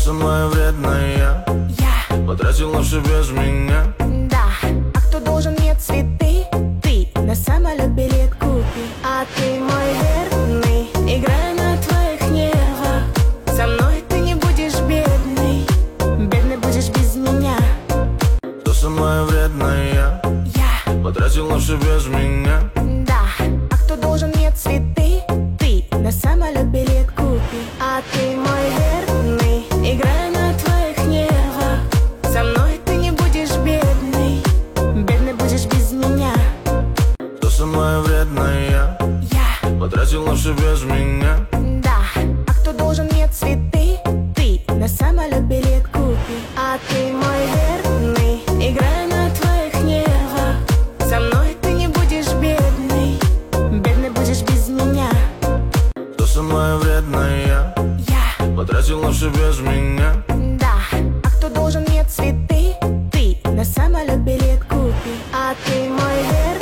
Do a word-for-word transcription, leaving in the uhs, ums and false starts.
самая вредная? Я. Потратил ночи без меня. Да. А кто должен мне цветы? Ты. На самолет билет купи. А ты мой верный, играю на твоих нервах. Со мной ты не будешь бедный, бедный будешь без меня. Кто самая вредная? Я. Потратил ночи без меня. Да. А кто должен мне цветы? Ты. На самолет билет купи. А ты мой верный, играю на твоих нервах. Со мной ты не будешь бедный, бедный будешь без меня. Кто самая вредная? Я. Потратил ночи без меня. Да. А кто должен мне цветы? Ты. На самолет билет купи. А ты мой верный, играю на твоих нервах. Со мной ты не будешь бедный, бедный будешь без меня. Кто самая вредная? Я. Потратил ночи без меня. Да. А кто должен мне цветы? Ты. На самолет билет купи. А ты мой верный.